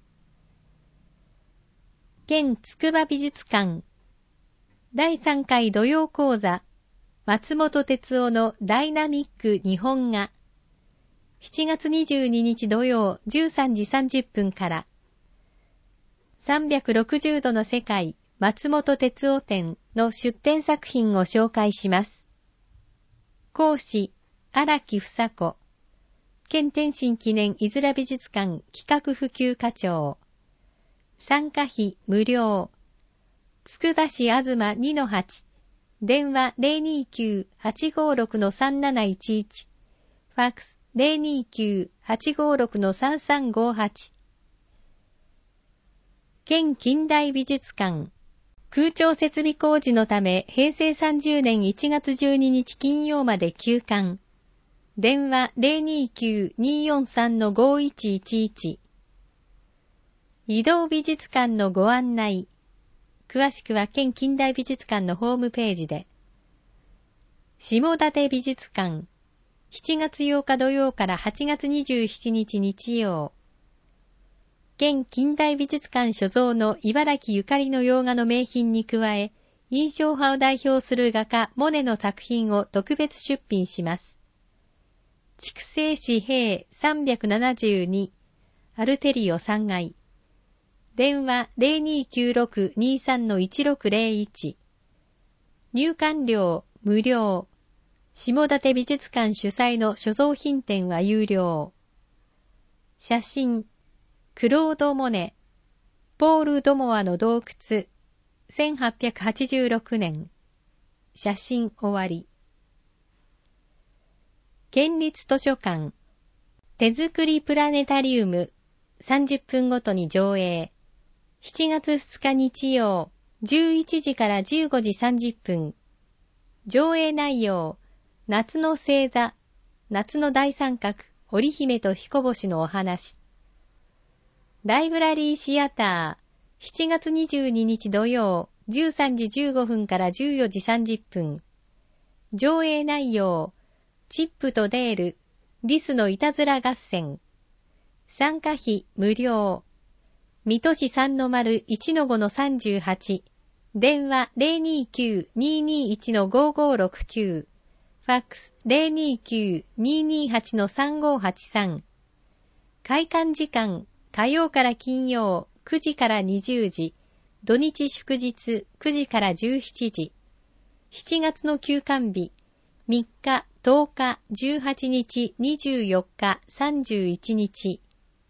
S1: 県つくば美術館。だいさんかい土曜講座。松本哲夫のダイナミック日本画。しちがつにじゅうににち土曜じゅうさんじさんじゅっぷんから。さんびゃくろくじゅうどの世界松本哲夫展の出展作品を紹介します。講師、荒木房子。県天津記念いづら美術館企画普及課長。参加費無料。つくば市あずま にのはち。電話 ゼロにきゅうはちごろくのさんなないちいち。ファックス ゼロにきゅうはちごろくのさんさんごはち。県近代美術館。空調設備工事のためへいせいさんじゅうねんいちがつじゅうににち金曜まで休館。電話 ゼロにきゅうによんさんのごいちいちいち。 移動美術館のご案内。詳しくは県近代美術館のホームページで。下館美術館。しちがつようか土曜からはちがつにじゅうしちにち日曜。県近代美術館所蔵の茨城ゆかりの洋画の名品に加え、印象派を代表する画家モネの作品を特別出品します。筑西市平さんびゃくななじゅうに、アルテリオさんがい。電話 ゼロにーきゅうろくにーさんのいちろくゼロいち。入館料無料。下館美術館主催の所蔵品展は有料。写真、クロード・モネ、ポール・ドモアの洞窟、せんはっぴゃくはちじゅうろくねん。写真終わり。県立図書館、手作りプラネタリウム、さんじゅっぷんごとに上映。しちがつふつか日曜、じゅういちじからじゅうごじさんじゅっぷん。上映内容、夏の星座、夏の大三角、織姫と彦星のお話。ライブラリーシアター、しちがつにじゅうににち土曜、じゅうさんじじゅうごふんからじゅうよじさんじゅっぷん。上映内容、チップとデール、リスのいたずら合戦。参加費無料。水戸市さんのまるいちのごのさんじゅうはち。電話 ゼロにーきゅうにーにーいちのごーごーろくきゅう。ファックス ゼロにーきゅうにーにーはちのさんごーはちさん。開館時間、火曜から金曜くじからにじゅうじ。土日祝日くじからじゅうしちじ。しちがつの休館日、みっか、とおか、じゅうはちにち、にじゅうよっか、さんじゅういちにち。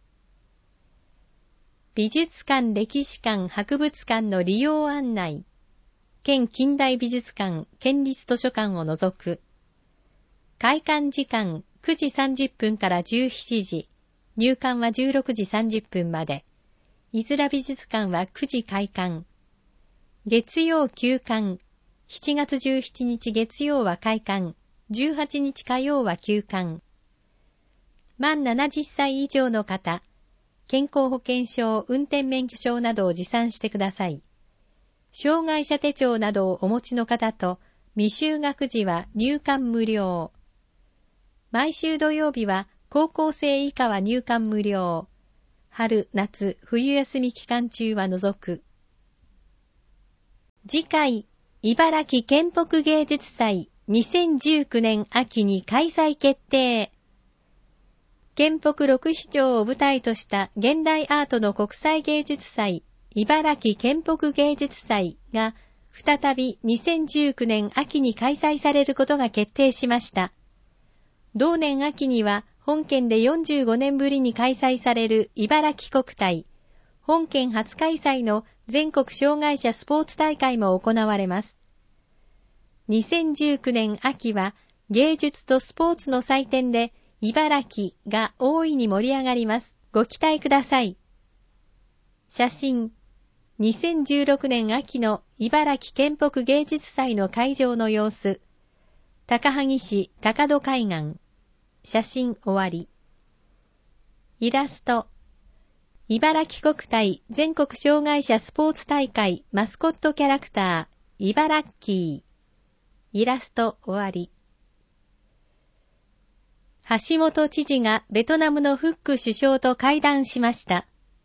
S1: 美術館、歴史館、博物館の利用案内。県近代美術館、県立図書館を除く。開館時間くじさんじゅっぷんからじゅうしちじ。入館はじゅうろくじさんじゅっぷんまで。いずら美術館はくじ開館。月曜休館。しちがつじゅうしちにち月曜は開館。じゅうはちにち火曜は休館。満ななじゅっさい以上の方、健康保険証、運転免許証などを持参してください。障害者手帳などをお持ちの方と、未就学時は入館無料。毎週土曜日は高校生以下は入館無料。春、夏、冬休み期間中は除く。次回、茨城県北芸術祭にせんじゅうきゅうねん秋に開催決定。県北六市町を舞台とした現代アートの国際芸術祭、茨城県北芸術祭が再びにせんじゅうきゅうねん秋に開催されることが決定しました。同年秋には本県でよんじゅうごねんぶりに開催される茨城国体、本県初開催の全国障害者スポーツ大会も行われます。にせんじゅうきゅうねん秋は芸術とスポーツの祭典で茨城が大いに盛り上がります。ご期待ください。写真、にせんじゅうろくねん秋の茨城県北芸術祭の会場の様子。高萩市高戸海岸。写真終わり。イラスト。茨城国体全国障害者スポーツ大会マスコットキャラクター、茨城。イラスト終わり。橋本知事がベトナムのフック首相と会談しました。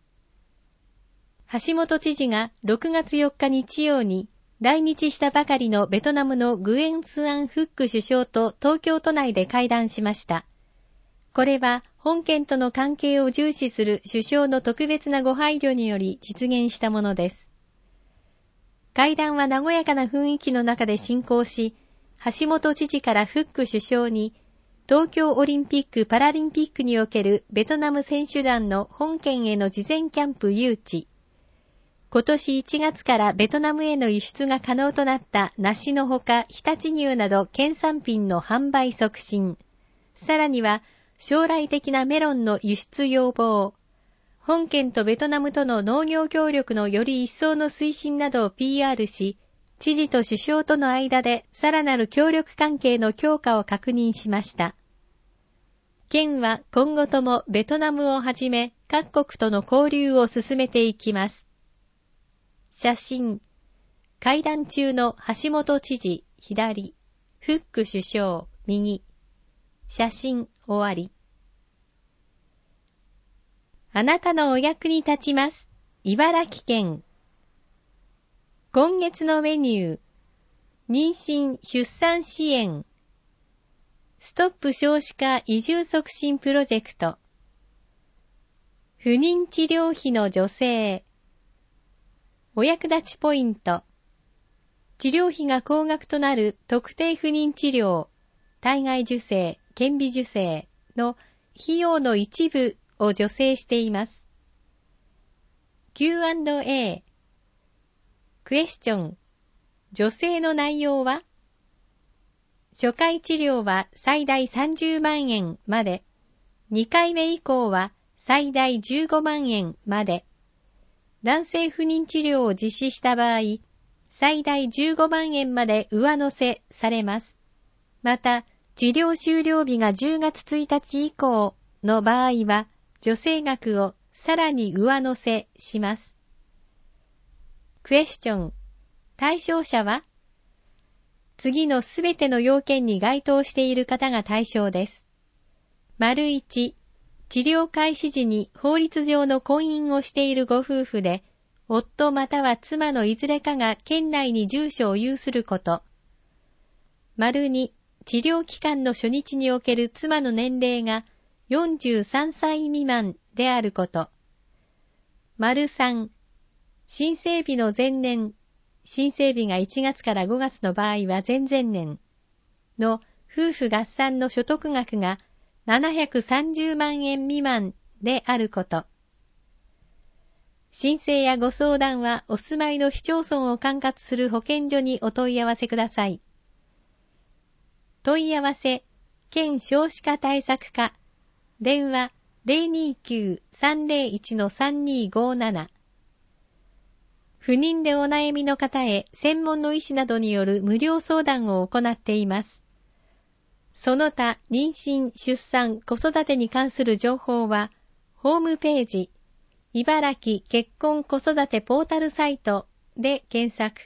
S1: 橋本知事がろくがつよっか日曜に来日したばかりのベトナムのグエン・スアン・フック首相と東京都内で会談しました。これは本県との関係を重視する首相の特別なご配慮により実現したものです。会談は和やかな雰囲気の中で進行し、橋本知事からフック首相に東京オリンピック・パラリンピックにおけるベトナム選手団の本県への事前キャンプ誘致、今年いちがつからベトナムへの輸出が可能となった梨のほか常陸牛など県産品の販売促進、さらには将来的なメロンの輸出要望、本県とベトナムとの農業協力のより一層の推進などを ピーアール し、知事と首相との間でさらなる協力関係の強化を確認しました。県は今後ともベトナムをはじめ各国との交流を進めていきます。写真、会談中の橋本知事、左、フック首相、右。写真終わり。あなたのお役に立ちます。茨城県。今月のメニュー。妊娠・出産支援。ストップ少子化移住促進プロジェクト。不妊治療費の助成。お役立ちポイント。治療費が高額となる特定不妊治療、体外受精、顕微授精の費用の一部を助成しています。キューアンドエー クエスチョン。助成の内容は？初回治療は最大さんじゅうまんえんまで、にかいめ以降は最大じゅうごまんえんまで、男性不妊治療を実施した場合、最大じゅうごまんえんまで上乗せされます。また、治療終了日がじゅうがつついたち以降の場合は、助成額をさらに上乗せします。クエスチョン。対象者は？次のすべての要件に該当している方が対象です。丸いち、治療開始時に法律上の婚姻をしているご夫婦で、夫または妻のいずれかが県内に住所を有すること。丸に、治療期間の初日における妻の年齢がよんじゅうさんさい未満であること。丸さん、申請日の前年、申請日がいちがつからごがつの場合は前々年の夫婦合算の所得額がななひゃくさんじゅうまんえん未満であること。申請やご相談はお住まいの市町村を管轄する保健所にお問い合わせください。問い合わせ、県少子化対策課、電話 ゼロにきゅう さんゼロいち さんにごなな。不妊でお悩みの方へ専門の医師などによる無料相談を行っています。その他、妊娠、出産、子育てに関する情報は、ホームページ、茨城結婚子育てポータルサイトで検索。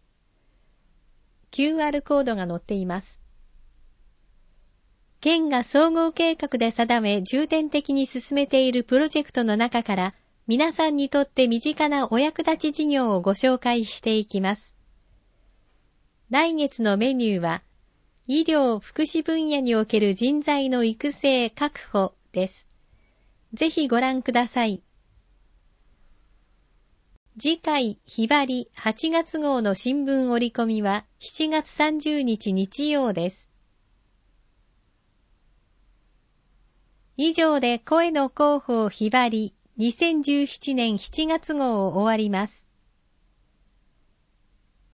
S1: キューアール コードが載っています。県が総合計画で定め重点的に進めているプロジェクトの中から、皆さんにとって身近なお役立ち事業をご紹介していきます。来月のメニューは、医療・福祉分野における人材の育成・確保です。ぜひご覧ください。次回、ひばりはちがつ号の新聞折り込みはしちがつさんじゅうにち日曜です。以上で声の広報ひばりにせんじゅうななねんしちがつ号を終わります。